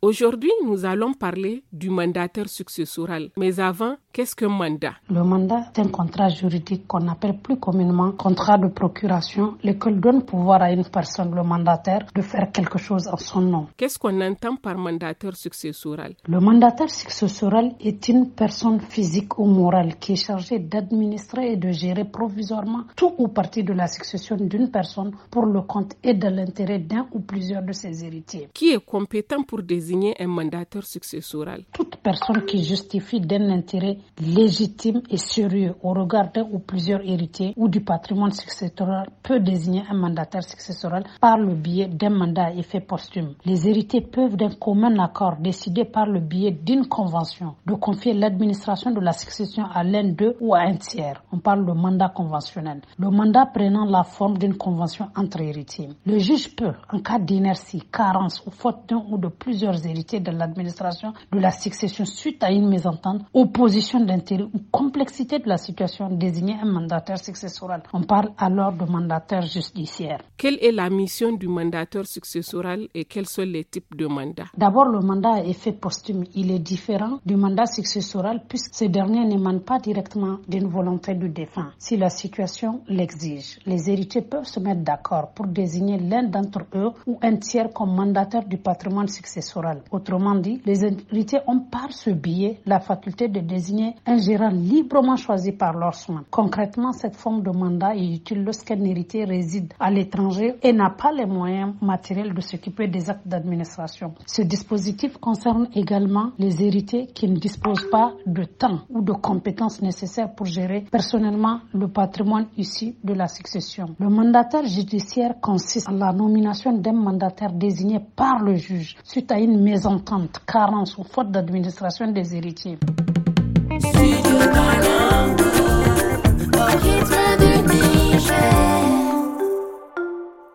Aujourd'hui, nous allons parler du mandataire successoral. Mais avant, qu'est-ce qu'un mandat? Le mandat est un contrat juridique qu'on appelle plus communément contrat de procuration, lequel donne pouvoir à une personne, le mandataire, de faire quelque chose en son nom. Qu'est-ce qu'on entend par mandataire successoral? Le mandataire successoral est une personne physique ou morale qui est chargée d'administrer et de gérer provisoirement tout ou partie de la succession d'une personne pour le compte et de l'intérêt d'un ou plusieurs de ses héritiers. Qui est compétent pour désigner un mandataire successoral? Toute personne qui justifie d'un intérêt légitime et sérieux au regard d'un ou plusieurs héritiers ou du patrimoine successoral peut désigner un mandataire successoral par le biais d'un mandat à effet posthume. Les héritiers peuvent d'un commun accord décider par le biais d'une convention de confier l'administration de la succession à l'un d'eux ou à un tiers. On parle de mandat conventionnel. Le mandat prenant la forme d'une convention entre héritiers. Le juge peut, en cas d'inertie, carence ou faute d'un ou de plusieurs héritiers de l'administration de la succession suite à une mésentente, opposition d'intérêt ou complexité de la situation, désigner un mandataire successoral. On parle alors de mandataire judiciaire. Quelle est la mission du mandataire successoral et quels sont les types de mandats? D'abord, le mandat à effet posthume, il est différent du mandat successoral puisque ce dernier n'émane pas directement d'une volonté du défunt. Si la situation l'exige, les héritiers peuvent se mettre d'accord pour désigner l'un d'entre eux ou un tiers comme mandataire du patrimoine successoral. Autrement dit, les héritiers ont par ce biais la faculté de désigner un gérant librement choisi par leurs soins. Concrètement, cette forme de mandat est utile lorsqu'un héritier réside à l'étranger et n'a pas les moyens matériels de s'occuper des actes d'administration. Ce dispositif concerne également les héritiers qui ne disposent pas de temps ou de compétences nécessaires pour gérer personnellement le patrimoine issu de la succession. Le mandataire judiciaire consiste en la nomination d'un mandataire désigné par le juge suite à une mésentente, carence ou faute d'administration des héritiers.